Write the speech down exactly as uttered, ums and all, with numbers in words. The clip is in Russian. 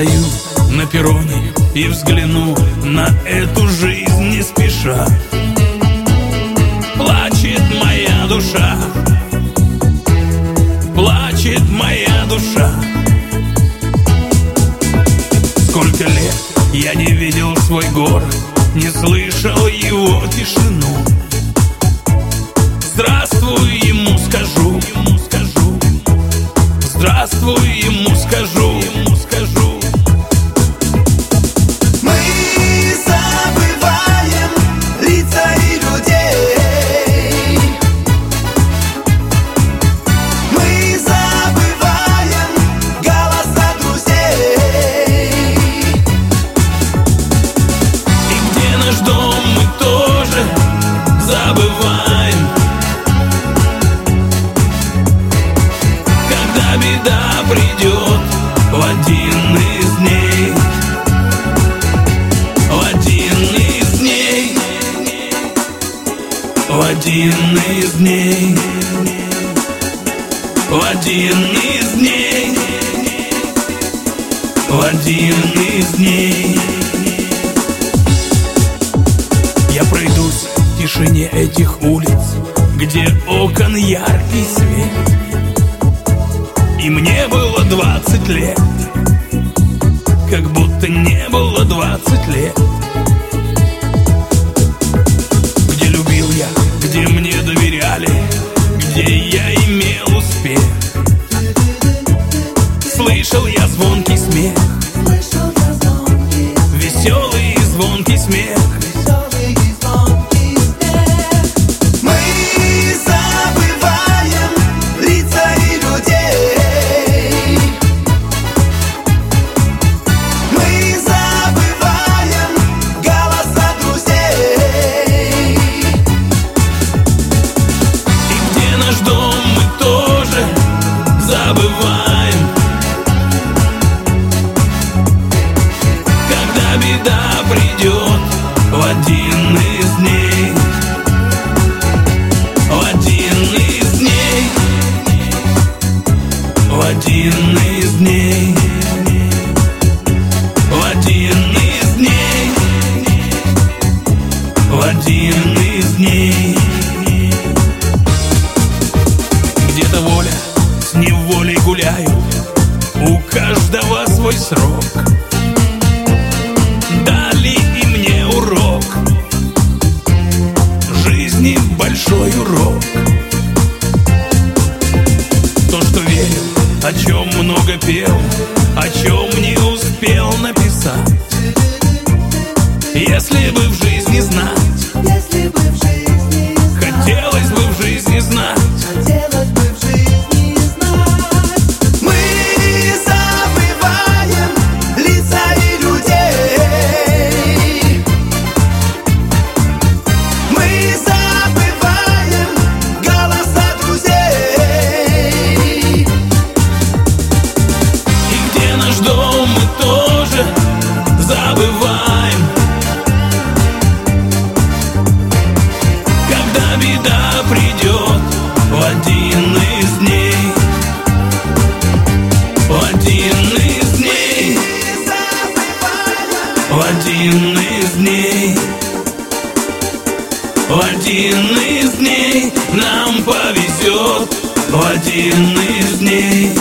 стою на перроне и взгляну на эту жизнь не спеша. Плачет моя душа, плачет моя душа. Сколько лет я не видел свой город, не слышал его тишину. Здравствуй ему скажу, ему скажу. Здравствуй ему скажу, ему скажу. Мы забываем лица и людей. Мы забываем голоса друзей. И где наш дом, мы тоже забываем. Когда беда придет в один из дней, в один из дней, в один из дней, в один из дней, в один из дней. Я пройдусь в тишине этих улиц, где окон яркий свет. И мне было двадцать лет, как будто не было двадцать лет. Где любил я, где мне доверяли, где я имел успех. Слышал я звонкий смех, веселый и звонкий смех. Забываем, когда беда придет в один из дней, в один из дней, в один из дней, в один из дней, в один из дней. Где-то воля с неволей гуляют, у каждого свой срок. Дали и мне урок, жизни большой урок. То, что верил, о чем много пел, о чем не успел написать. Если бы в жизни знать, хотелось бы в жизни знать. Забываем, когда беда придет в один из дней, в один из дней, в один из дней, в один из дней нам повезет, в один из дней.